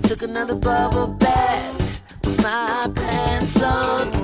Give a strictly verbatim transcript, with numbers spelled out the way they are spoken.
took another bubble bath with my pants on.